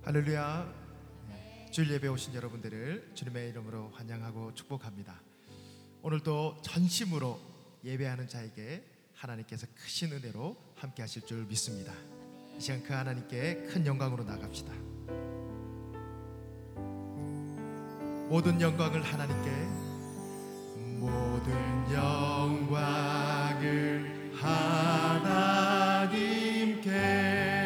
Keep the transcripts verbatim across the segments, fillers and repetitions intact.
할렐루야. 주일 예배 오신 여러분들을 주님의 이름으로 환영하고 축복합니다. 오늘도 전심으로 예배하는 자에게 하나님께서 크신 은혜로 함께 하실 줄 믿습니다. 이 시간 그 하나님께 큰 영광으로 나갑시다. 모든 영광을 하나님께, 모든 영광을 하나님께,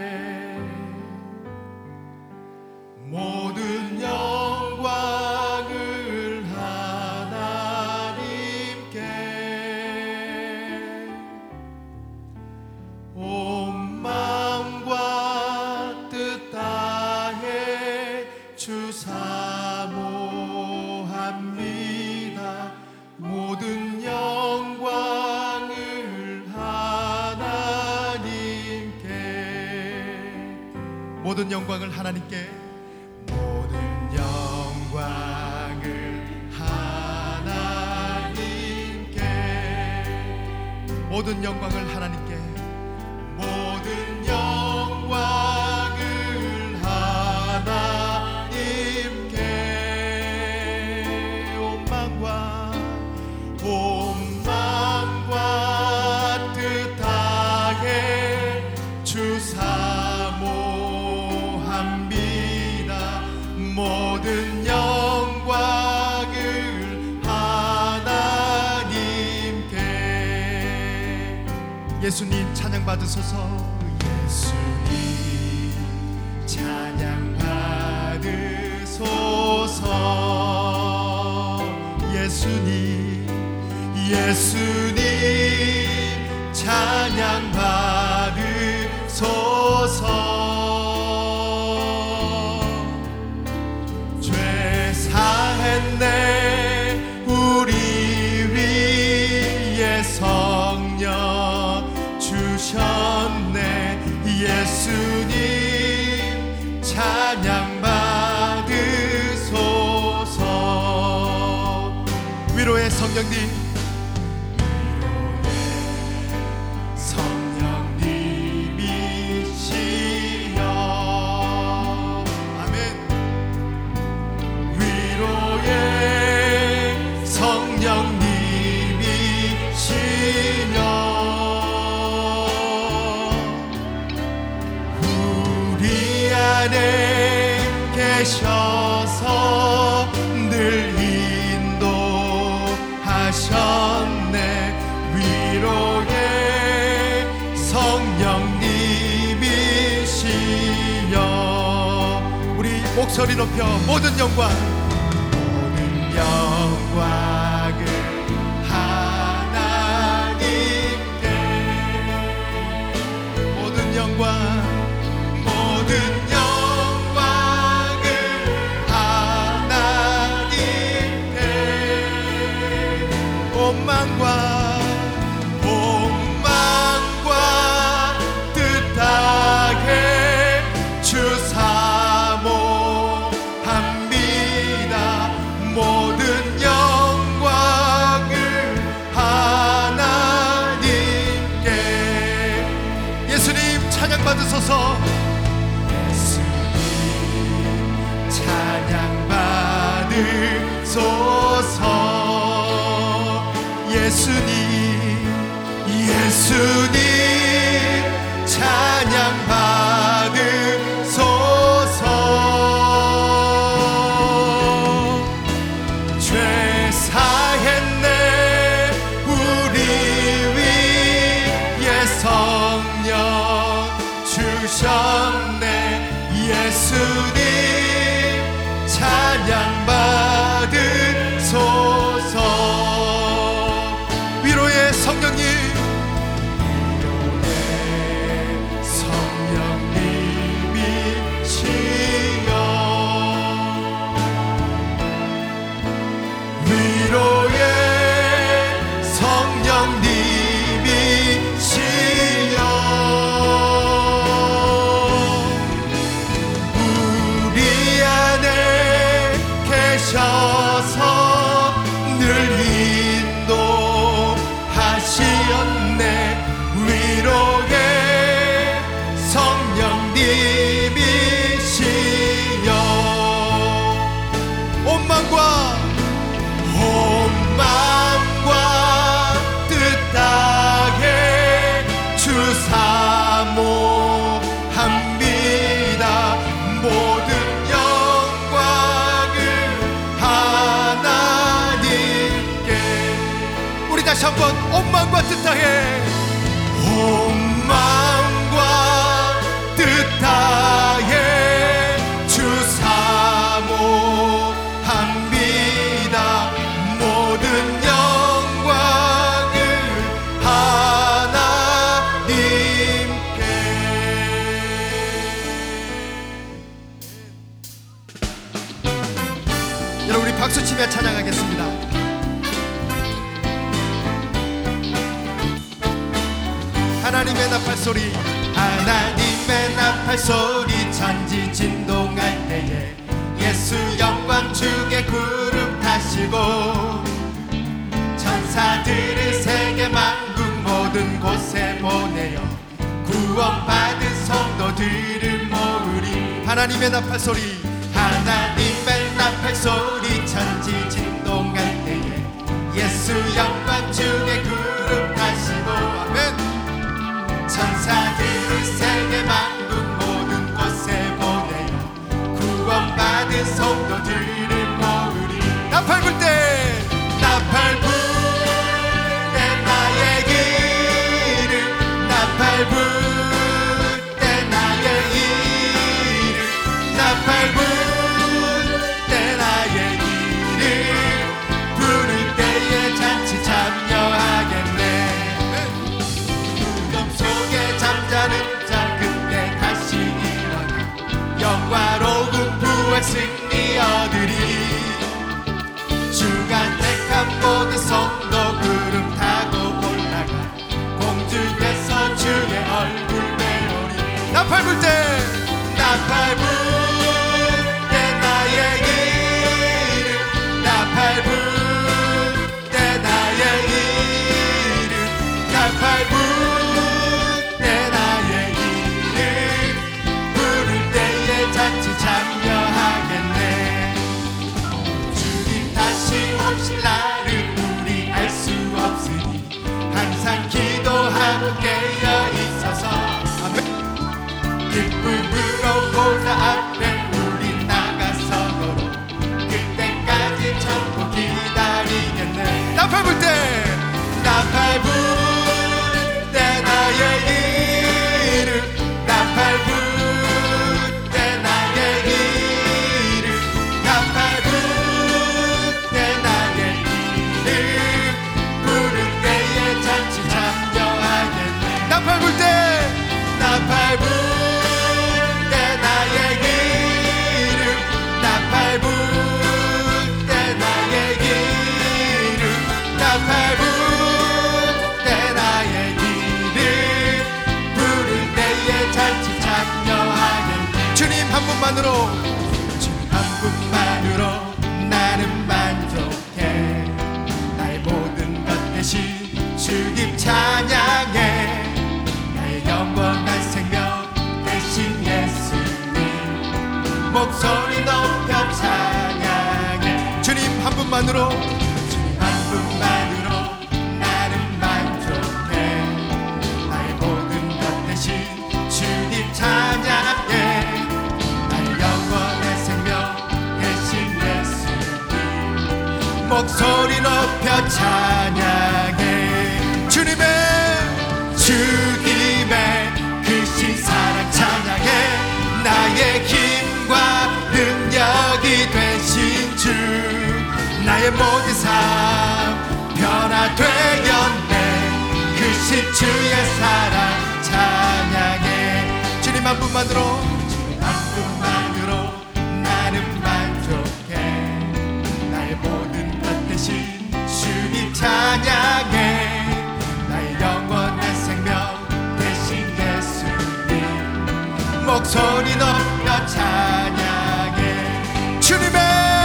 모든 영광을 하나님께, 온 마음과 뜻 다해 주 사모합니다. 모든 영광을 하나님께, 모든 영광을 하나님께, 모든 영광을 하나님께, 모든 영광을 하나님께, 모든 영광을 하나님께, 온 마음과 온 마음과 뜻 다해 주 사모합니다. 모든 영광을 하나님께. 예수님 찬양 받으소서. 예수님 찬양 받으소서. 예수님 예수님 찬양 받으소서. 사했네 우리 위에 성령 주셨네. 예수님 찬양 받으소서. 위로의 성령님, 위로의 성령님이시여. 아멘. 성령님이시여, 우리 안에 계셔서 늘 인도하셨네. 위로의 성령님이시여. 우리 목소리 높여 모든 영광, 영광을 하나님께, 모든 영광, 모든 영광을 하나님께, 온 마음과 온 마음과 뜻 다해 주 사모합니다. 모든 영광을 하나님께. 예수님 찬양 받으소서. 예수님 찬양 받으소서. 예수님 예수님 찬양 받으소서. 사했네 우리 위에 성령 주셨네. 예수님 찬양 받으소서. 위로의 성령님, 위로의 성령님이시여. 위로의 성령님이시여, 우리 다시 한번 온 마음과 뜻다해 온 마음과 뜻다해 주 사모합니다. 모든 영광을 하나님께. 여러분 우리 박수치며 찬양하겠습니다. 하나님의 나팔소리 하나님의 나팔소리 천지 진동할 때에 예수 영광 중에 구름 타시고 천사들을 세계 만국 모든 곳에 보내어 구원받은 성도들을 모으리. 하나님의 나팔소리 하나님의 나팔소리 천지 진동할 때에 예수 영광 중에 구름 타시고 아멘. 천사들을 세계 만국 모든 곳에 보내어 구원받은 성도들을 모으리. 나팔 불 때 나팔 불 때 나의 이름 나팔 불 때 나의 이름 나팔 불 때 나의 이름 부를 때에 잔치 참여하겠네. 잠자는 자 그때 다시 일어나 영화로운 부활 승리 얻으리. 주가 택한 모든 성도 구름 타고 올라가 공중에서 주의 얼굴 배우리. 나팔 불 때 나팔 불 때 나의 이름 나팔 불 때 나의 이름 나팔 불 참여하겠네. 주님 다시 오실 날을 우리 알 수 없으니 항상 기도하고 깨어 있어서 기쁨으로 보좌 앞에 우리 나가서도록 그때까지 참고 기다리겠네. 나팔 불 때 나팔 불 때 나의 이름 나팔 불 나팔 불 때 나팔 불 때 나의 이름 나팔 불 때 나의 이름 나팔 불 때 나의 이름 부를 때에 잔치 참여하겠네. 주님 한 분만으로 주님 한 분만으로 나는 만족해. 나의 모든 것 대신 주님 찬양해. 영원한 생명 대신 예수님 목소리 높여 찬양해. 주님 한 분만으로 주님 한 분만으로 나는 만족해. 나의 모든 것 대신 주님 찬양해. 나의 영원한 생명 대신 예수님 목소리 높여 찬양해. 주님의 주님의 크신 사랑 찬양해. 나의 힘과 능력이 되신 주 나의 모든 삶 변화되었네. 크신 주의 사랑 찬양해. 주님 한 분만으로 주님 한 분만으로 나는 만족해. 나의 모든 것 대신 주님 찬양해. 나의 영원한 생명 대신 예수님 목소리 높여 찬양해. 주님의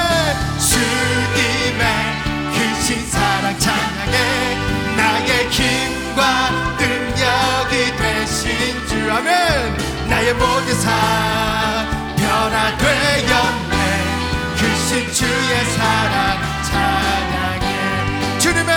주님의 크신 사랑 찬양해. 나의 힘과 능력이 되신 주 아멘. 나의 모든 삶 변화되었네. 크신 주의 사랑 찬양해. 주님의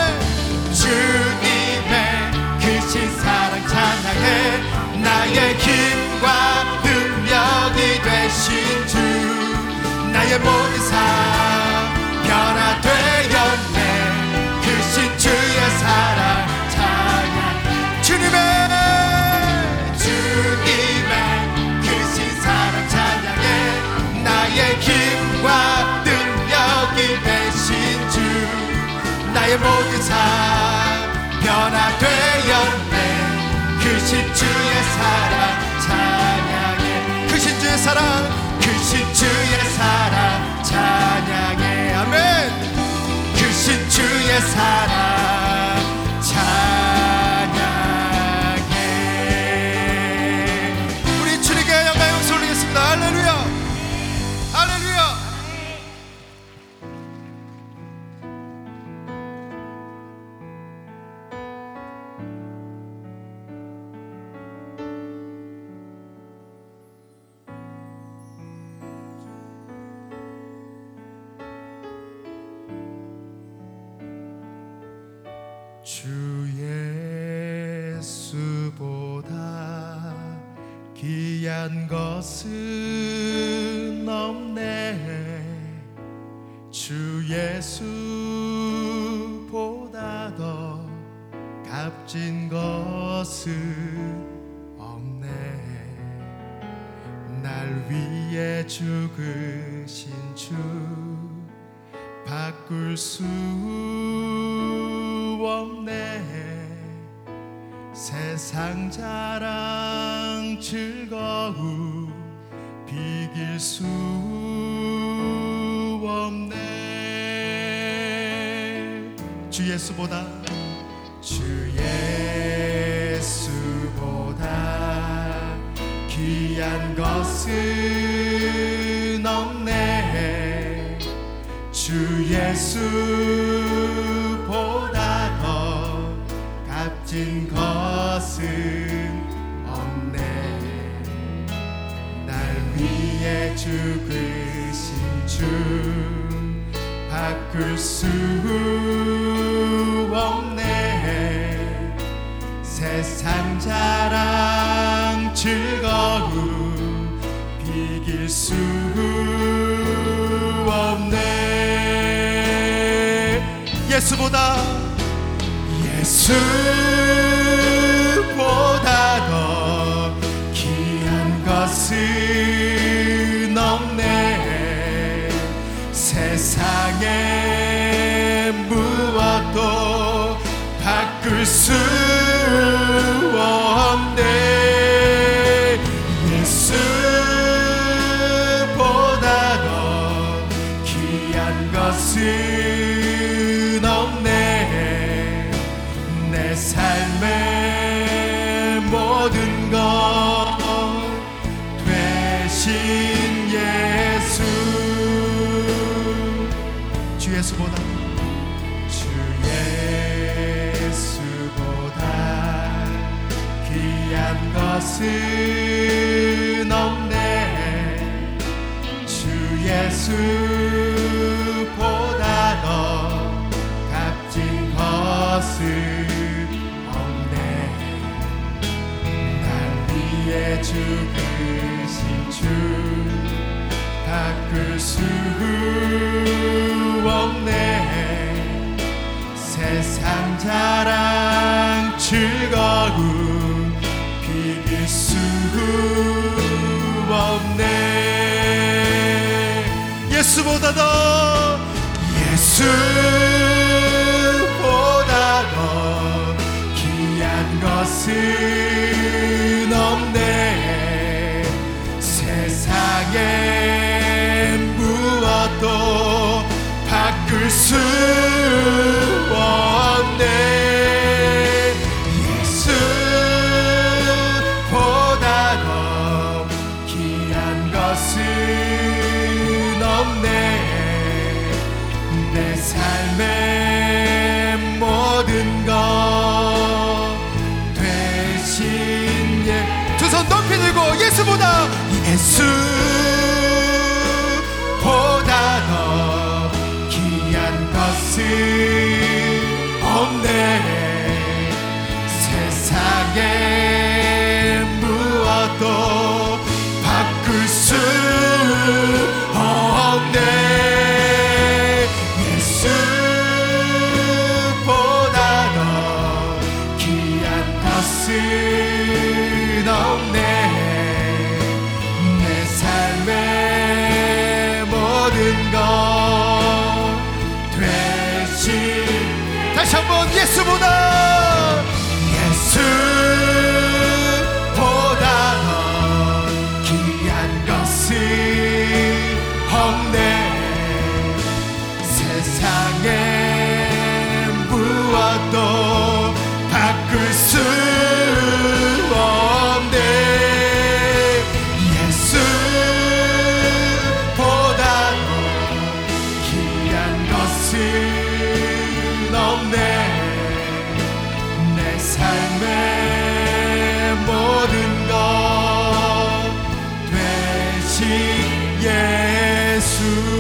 주님의 크신 사랑 찬양해. 나의 힘과 능력이 되신 주 나의 모든 삶 변화되었네. 크신 주의 힘과 능력이 되신 주 나의 모든 삶 변화되었네. 크신 주의 사랑 찬양해. 크신 주의 사랑 크신 주의 사랑 찬양해. 아멘. 크신 주의 사랑 찬양해. 우리 주님께 영광 영광 올리겠습니다. 할렐루야 할렐루야. 주 예수보다 귀한 것은 없네. 주 예수보다 더 값진 것은 없네. 날 위해 죽으신 주 바꿀 수 없네. 세상 자랑 즐거움 비길 수 없네. 주 예수보다 주 예수보다 귀한 것은 없네. 주 예수보다 더 값진 것은 없네. 날 위해 죽으신 주 바꿀 수 없네. 세상 자랑 즐거움 비길 수 없네. 예수보다 예수보다 더 귀한 것은 없네. 세상에 무엇도 바꿀 수 없네. 예수보다 더 귀한 것은 없네. 내 삶의 모든 것 되신 예수. 주 예수보다 주 예수보다 귀한 것은 없네. 주 예수보다 더 값진 것은 죽으신 주 바꿀 수 없네. 세상 자랑 즐거움 비길 수 없네. 예수보다 더 예수보다 더 귀한 것은 없네. 세상에 무엇도 바꿀 수 없네. 예수보다 더 귀한 것은 없네. 내 삶의 모든 것 대신 예. 두 손 높이 들고 예수보다 예수보다 더 귀한 것은 없네. 세상에 무엇도 바꿀 수 없네. 예수보다 더 귀한 것은 없네. 내 삶의 예수보다 예수보다 더 귀한 것은 없네. 세상에 무엇도 바꿀 수 없네. 예수보다 더 귀한 것은 없네. 내 삶의 모든 것 되신 예수.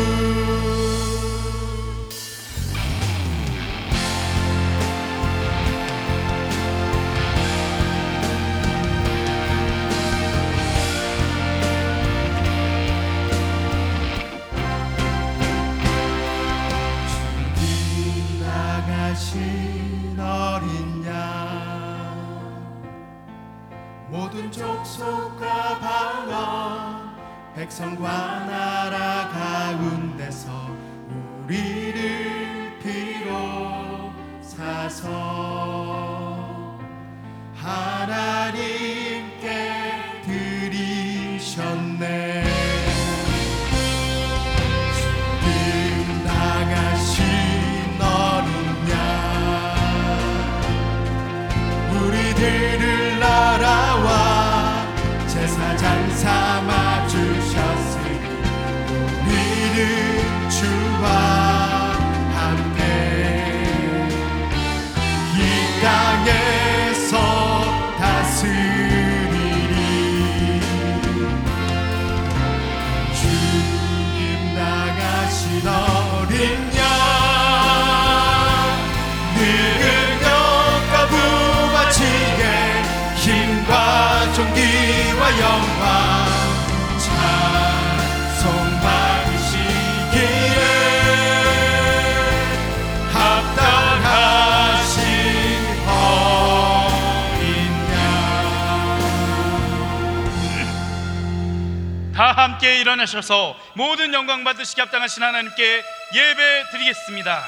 어린 양 모든 족속과 방언 백성과 나라 가운데서 우리를 비롯사서 하나님께 드리셨네. 죽임 당하신 어린 양 우리들을 나라와 제사장 삼아 주셨으니 우리는 주와 함께 이 땅에서 다스리리. 죽임 당하신 어린 양 힘과 존귀와 영광 찬송받으시기에 합당하신 어린 양. 다 함께 일어나셔서 모든 영광 받으시기 합당하신 하나님께 예배 드리겠습니다.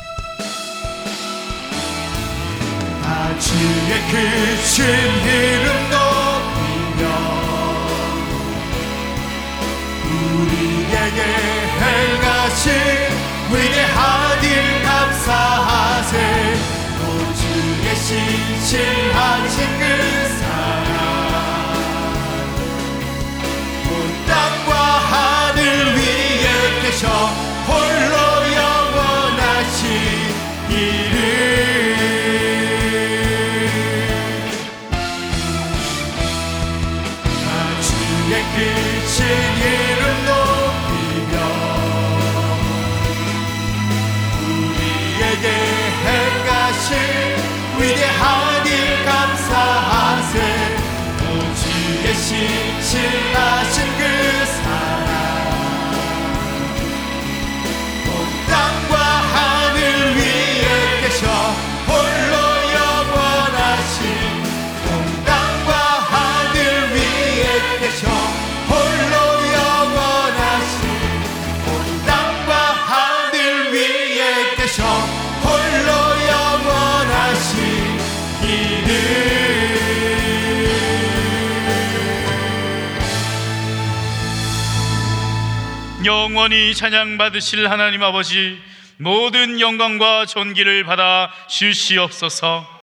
주의 크신 이름 높이며 우리에게 행하신 위대한 일 감사하세. 또 주의 신실하신 그 사랑 온 땅과 하늘 위에 계셔 홀로 영원하신 이름. 크신 이름 높이며 우리에게 행하신 위대한 일 감사하세. 오 주의 신실하신 그 사랑 온 땅과 하늘 위에 계셔 홀로 영원하신 온 땅과 하늘 위에 계셔 홀로 영원하신 온 땅과 하늘 위에 계셔 홀로 영원하신 이름. 영원히 찬양 받으실 하나님 아버지, 모든 영광과 존귀를 받아 주시옵소서.